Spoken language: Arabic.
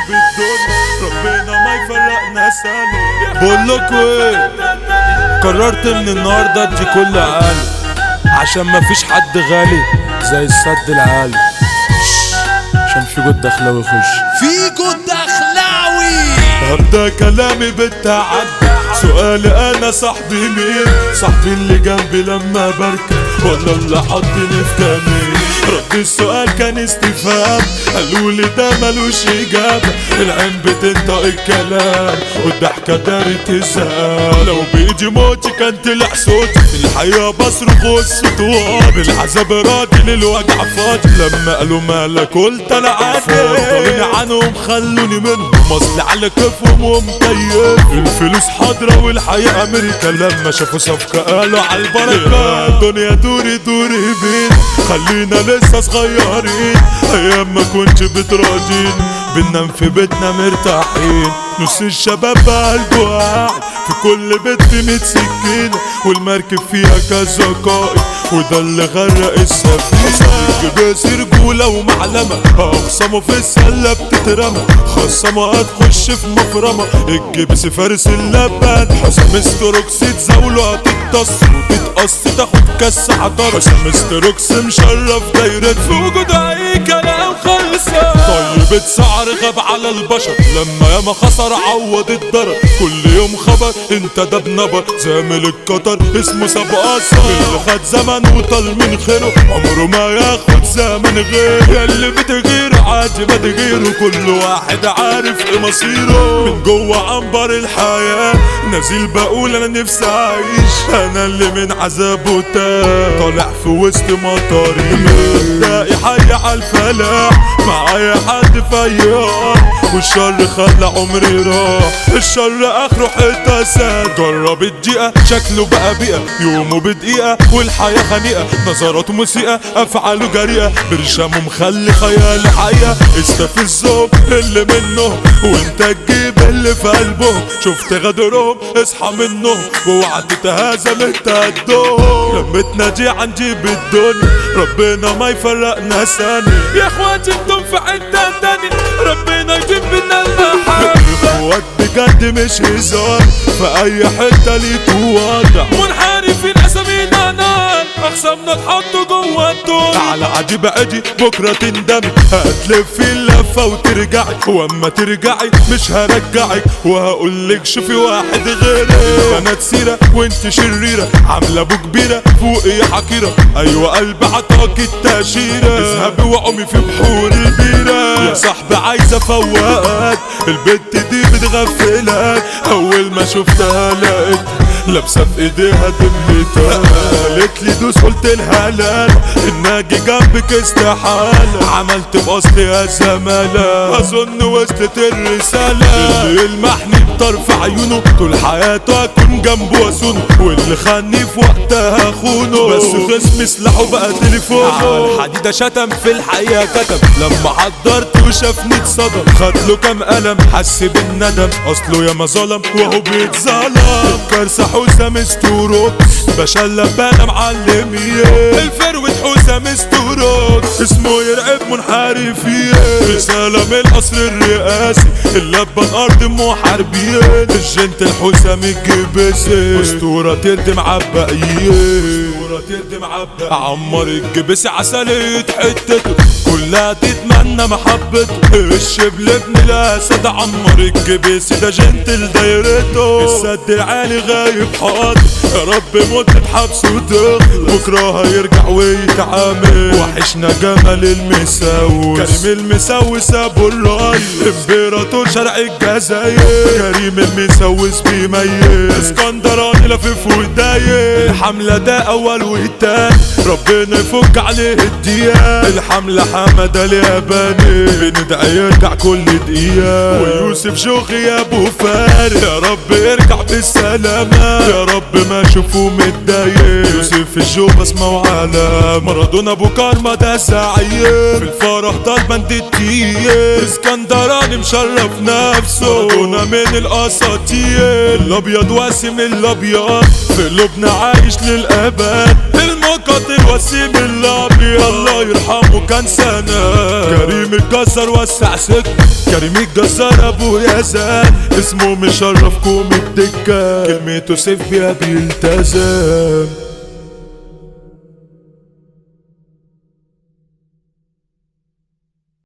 بالدنيا ربنا ما يفرقنا ثانية. بقولكوا ايه، قررت من النهارده ادي كل عالي عشان مفيش حد غالي زي السد العالي. عشان في جود دخلاوي يخش، في جود دخلاوي. هبدأ كلامي بالتعدي. سؤالي انا صاحبي مين؟ صاحبي اللي جنبي لما بركب ولا اللي حطني في كمين؟ رد السؤال كان استفهام، قالولي ده ملوش اجابة. العين بتنطق الكلام والضحكة دارت الزهام. لو بايدي موتي كان طلع صوتي في الحياة بصرخ والصوت واطي. بالعذاب راضي للوجع فاضي، لما قالوا مالك قلت انا عادي. فضلوني عنهم خلوني منهم، اصل على كيفهم ومكيف. الفلوس حاضرة والحياة امريكا، لما شافوا صفقة قالوا عالبركة. الدنيا دوري دوري بين، خلينا لسه صغيرين. ايام ما كنتش بتراضين، بننام في بيتنا مرتاحين. نص الشباب بقلبه قاعد في كل بيت في 100 سكينة، والمركب فيها كذا قائد وده اللي غرق السفينة. الجباس رجولة ومعلمة، اخصمه في السلة بتترمى. خصمه هتخش في مفرمة، الجبس فارس اللبان. حسام استروكس تزاوله هتتص وتتقص تاخد كاس عطر. حسام استروكس مشرف دايرة في وجود اي كلام خلصان. طيبة سعر غاب على البشر، لما ياما خسر عوض الضرر. كل يوم خبر انت ده بنبر، زامل القطر اسمه سابق اثر. اللي خد زمن وطال من خيره عمره ما ياخد زمن غير. ياللي بتغير عادي ما تغيره، كل واحد عارف ايه مصيره. من جوه عنبر الحياة نازل بقول انا نفسي اعيش. انا اللي من عذابه تاه طالع في وسط مطاري. مبدئي حي عالفلاح، معايا حد فيار. والشر خلى عمري راح، الشر اخره حته ساد. جرب الدقيقة شكله بقى بيئة، يومه بدقيقة والحياة خنيقة. نظراته مسيئة افعاله جريئة، برشامه مخلي خيال حقيقة. استفزهم اللي منهم وانت تجيب اللي في قلبهم. شفت غدرهم اصحى منهم واوعى تتهازم انت قدهم. لما تنادي عن جيب الدنيا ربنا ما يفرقنا ثانية. يا اخواتي انتم في حتة تانية، ربنا يجيب لنا المحبة. اخوات بجد مش هزار، في اي حتة ليكوا وضع. منحرفين اسامينا نار، اخصامنا تحطوا جوا الدور. على عادي بعدي بكرة تندمي، هتلفي اللفة وترجعي. واما ترجعي مش هرجعك، وهقولك شوفي واحد غيرك. بنات سيرة وانت شريرة، عاملة ابو كبيرة فوق يا حقيرة. ايوه قلبي عطاك التأشيرة، اذهبي وقومي في بحور البيرة. يا صاحبي عايزة افوقك، البت دي بتغفلك. اول ما شفتها لقيت لابسه في ايديها دبلتها. قالت لي دوس قلت لها لا، الناجي جنبك استحاله. عملت باصلي يا زماله، اظن وصلت الرساله. اللي يلمحني بطرف عيونه طول حياته اكون جنبه واسونه. واللي خاني في وقتها خونه، بس خصمي سلاحه بقى تليفونه. على الحديده شتم في الحقيقه كتب، لما حضرت وشافني اتصدم. خد له كام قلم حس بالندم، اصله ياما ظلم وهو بيتظلم. كارثه حسام استروكس باشا اللبانة معلمية. الفروة حسام استروكس اسمه يرعب منحرفين. رسالة من القصر الرئاسي، اللبن ارض محاربين. الجنت الحسام الجبسي، اسطورة تردم عباقيين. عمر الجبسي عسلية حتته، كلها تتمنى محبته. الشبل ابن الاسد عمر الجبسي، ده جنتل دايرته. السد العالي غايب حاضر، يا رب مدة حبسه تخلص. بكره هيرجع ويتعامل. وحشنا جمال المساوس، كريم المساوس ابو الراي. امبراطور شرق الجزاير، كريم المساوس بيميز. اسكندراني لفيف وداير. الحملة ده اول والتاني، ربنا يفك عليه الديان. الحملة حمادة الياباني، بندعي يرجع كل دقيقة. ويوسف شوخي يا ابو فارس، يا رب يرجع بالسلامة. يا رب ما اشوفه متضايق. يوسف الجو اسمه على مارادونا ابو كارما ده سعيد. في الفرح ده البندتيه، اسكندراني مشرف نفسه. مارادونا من الاساطير، الابيض واسم الابيض في قلوبنا عايش للابد. المقاتل وسيم الابيض الله يرحمه كان سنة. الفنان كريم الجزار وسع سكة، كريم الجزار ابو يزن اسمه مشرف كوم الدكة، كلمته سيف بيها بيلتزم.